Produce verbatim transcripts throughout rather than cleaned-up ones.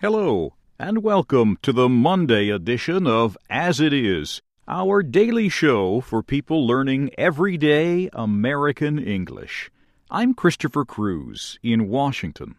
Hello, and welcome to the Monday edition of As It Is, our daily show for people learning everyday American English. I'm Christopher Cruz in Washington.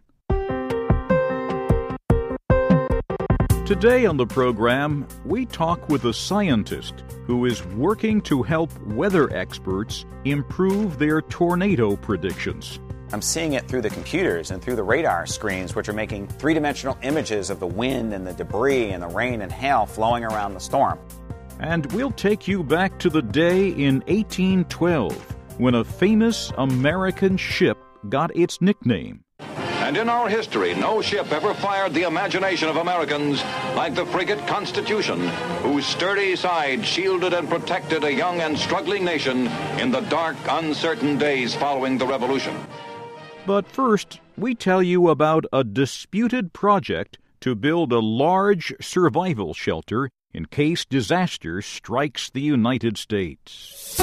Today on the program, we talk with a scientist who is working to help weather experts improve their tornado predictions. I'm seeing it through the computers and through the radar screens, which are making three-dimensional images of the wind and the debris and the rain and hail flowing around the storm. And we'll take you back to the day in eighteen twelve when a famous American ship got its nickname. And in our history, no ship ever fired the imagination of Americans like the frigate Constitution, whose sturdy side shielded and protected a young and struggling nation in the dark, uncertain days following the Revolution. But first, we tell you about a disputed project to build a large survival shelter in case disaster strikes the United States.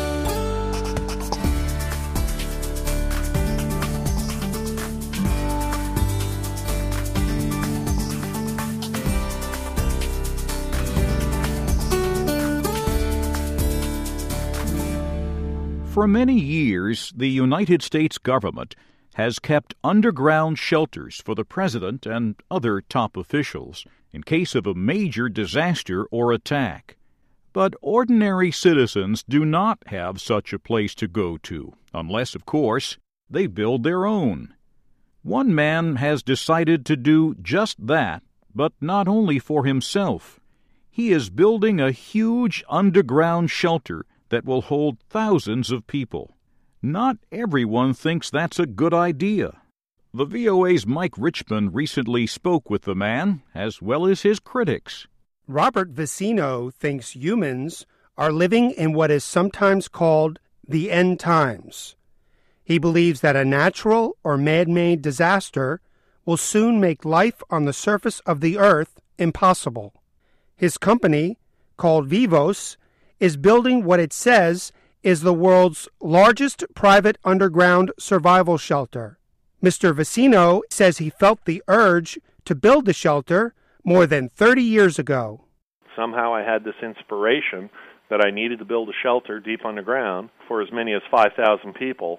For many years, the United States government has kept underground shelters for the president and other top officials in case of a major disaster or attack. But ordinary citizens do not have such a place to go to, unless, of course, they build their own. One man has decided to do just that, but not only for himself. He is building a huge underground shelter that will hold thousands of people. Not everyone thinks that's a good idea. The V O A's Mike Richmond recently spoke with the man, as well as his critics. Robert Vicino thinks humans are living in what is sometimes called the end times. He believes that a natural or man-made disaster will soon make life on the surface of the earth impossible. His company, called Vivos, is building what it says is the world's largest private underground survival shelter. Mister Vicino says he felt the urge to build the shelter more than thirty years ago. Somehow I had this inspiration that I needed to build a shelter deep underground for as many as five thousand people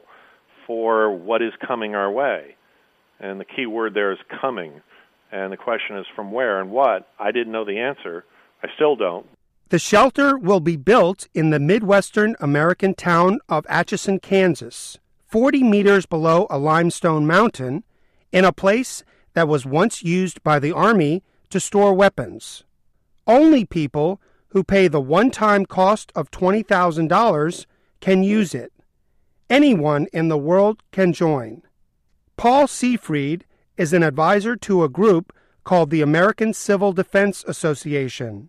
for what is coming our way. And the key word there is coming. And the question is from where and what? I didn't know the answer. I still don't. The shelter will be built in the Midwestern American town of Atchison, Kansas, forty meters below a limestone mountain, in a place that was once used by the Army to store weapons. Only people who pay the one-time cost of twenty thousand dollars can use it. Anyone in the world can join. Paul Seafried is an advisor to a group called the American Civil Defense Association.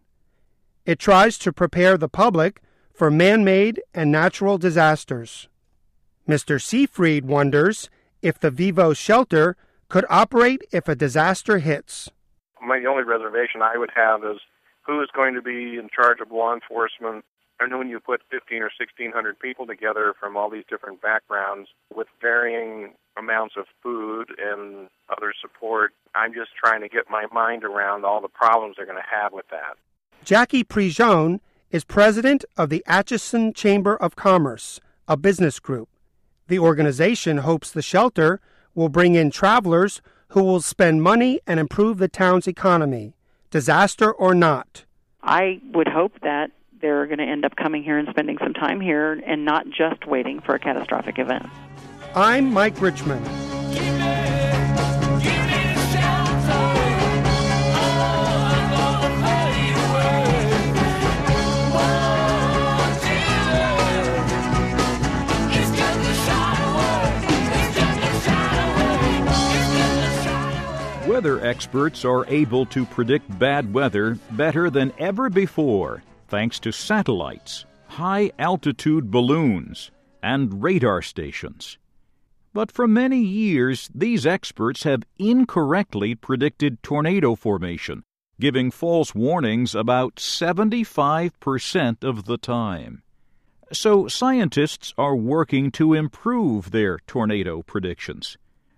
It tries to prepare the public for man-made and natural disasters. Mister Seafried wonders if the Vivos shelter could operate if a disaster hits. My only reservation I would have is who is going to be in charge of law enforcement. I know when you put fifteen or sixteen hundred people together from all these different backgrounds with varying amounts of food and other support, I'm just trying to get my mind around all the problems they're going to have with that. Jackie Prigion is president of the Atchison Chamber of Commerce, a business group. The organization hopes the shelter will bring in travelers who will spend money and improve the town's economy, disaster or not. I would hope that they're going to end up coming here and spending some time here and not just waiting for a catastrophic event. I'm Mike Richmond. Weather experts are able to predict bad weather better than ever before, thanks to satellites, high-altitude balloons, and radar stations. But for many years, these experts have incorrectly predicted tornado formation, giving false warnings about seventy-five percent of the time. So scientists are working to improve their tornado predictions.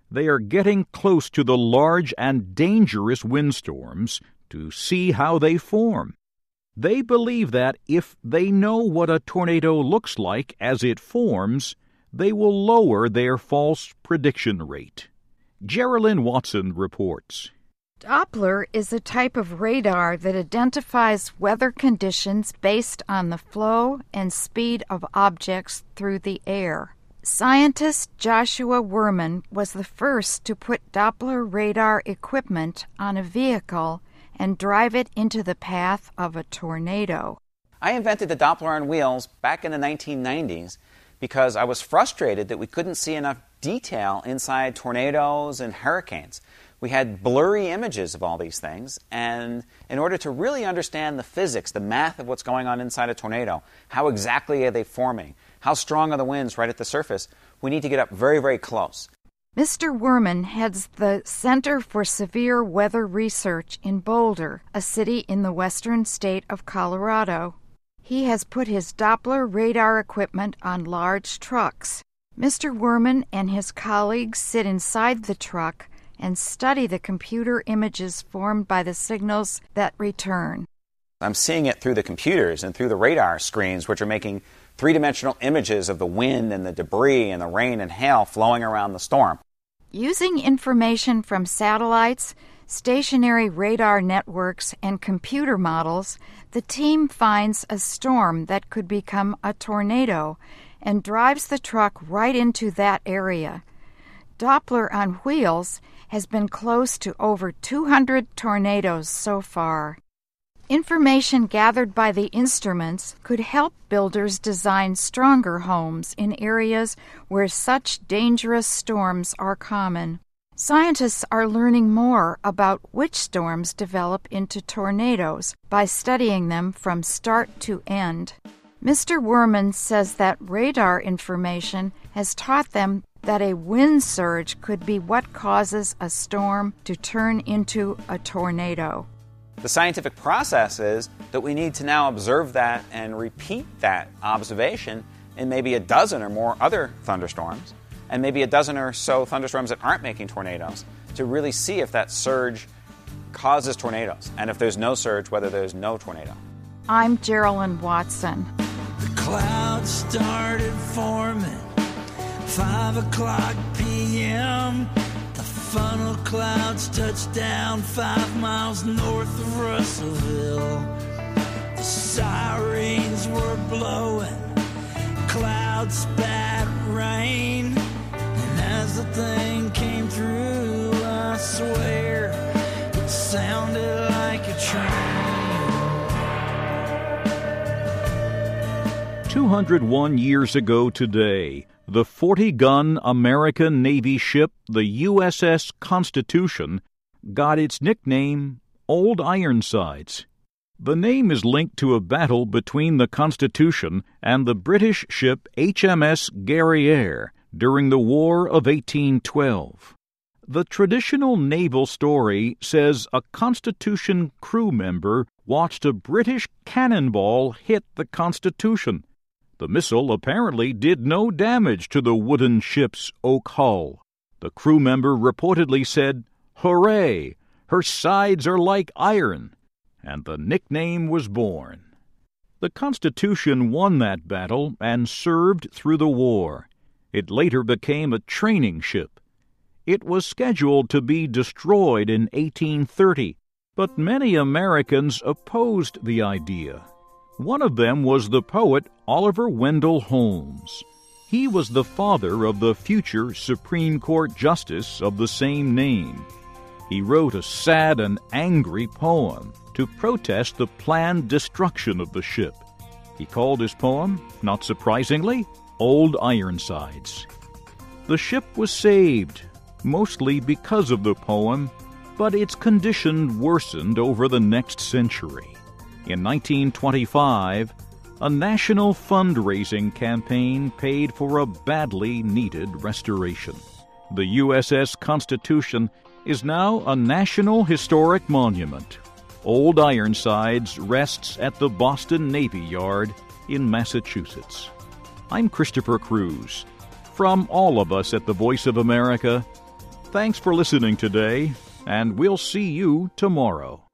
they are getting close to the large and dangerous windstorms to see how they form. They believe that if they know what a tornado looks like as it forms, they will lower their false prediction rate. Geraldine Watson reports. Doppler is a type of radar that identifies weather conditions based on the flow and speed of objects through the air. Scientist Joshua Werman was the first to put Doppler radar equipment on a vehicle and drive it into the path of a tornado. I invented the Doppler on wheels back in the nineteen nineties because I was frustrated that we couldn't see enough detail inside tornadoes and hurricanes. We had blurry images of all these things, and in order to really understand the physics, the math of what's going on inside a tornado, how exactly are they forming, how strong are the winds right at the surface, we need to get up very, very close. Mister Werman heads the Center for Severe Weather Research in Boulder, a city in the western state of Colorado. He has put his Doppler radar equipment on large trucks. Mister Werman and his colleagues sit inside the truck and study the computer images formed by the signals that return. I'm seeing it through the computers and through the radar screens, which are making three-dimensional images of the wind and the debris and the rain and hail flowing around the storm. Using information from satellites, stationary radar networks, and computer models, the team finds a storm that could become a tornado and drives the truck right into that area. Doppler on wheels has been close to over two hundred tornadoes so far. Information gathered by the instruments could help builders design stronger homes in areas where such dangerous storms are common. Scientists are learning more about which storms develop into tornadoes by studying them from start to end. Mister Werman says that radar information has taught them that a wind surge could be what causes a storm to turn into a tornado. The scientific process is that we need to now observe that and repeat that observation in maybe a dozen or more other thunderstorms, and maybe a dozen or so thunderstorms that aren't making tornadoes, to really see if that surge causes tornadoes, and if there's no surge, whether there's no tornado. I'm Geraldine Watson. The clouds started forming, five o'clock p.m. The funnel clouds touched down five miles north of Russellville. The sirens were blowing, clouds spat rain, and as the thing came through, I swear it sounded like a train. two hundred one years ago today, the forty-gun American Navy ship, the U S S Constitution, got its nickname Old Ironsides. The name is linked to a battle between the Constitution and the British ship H M S Guerriere during the War of eighteen twelve. The traditional naval story says a Constitution crew member watched a British cannonball hit the Constitution. The missile apparently did no damage to the wooden ship's oak hull. The crew member reportedly said, "Hooray! Her sides are like iron," and the nickname was born. The Constitution won that battle and served through the war. It later became a training ship. It was scheduled to be destroyed in eighteen thirty, but many Americans opposed the idea. One of them was the poet Oliver Wendell Holmes. He was the father of the future Supreme Court Justice of the same name. He wrote a sad and angry poem to protest the planned destruction of the ship. He called his poem, not surprisingly, Old Ironsides. The ship was saved, mostly because of the poem, but its condition worsened over the next century. In nineteen twenty-five, a national fundraising campaign paid for a badly needed restoration. The U S S Constitution is now a National Historic Monument. Old Ironsides rests at the Boston Navy Yard in Massachusetts. I'm Christopher Cruz. From all of us at the Voice of America, Thanks for listening today, and we'll see you tomorrow.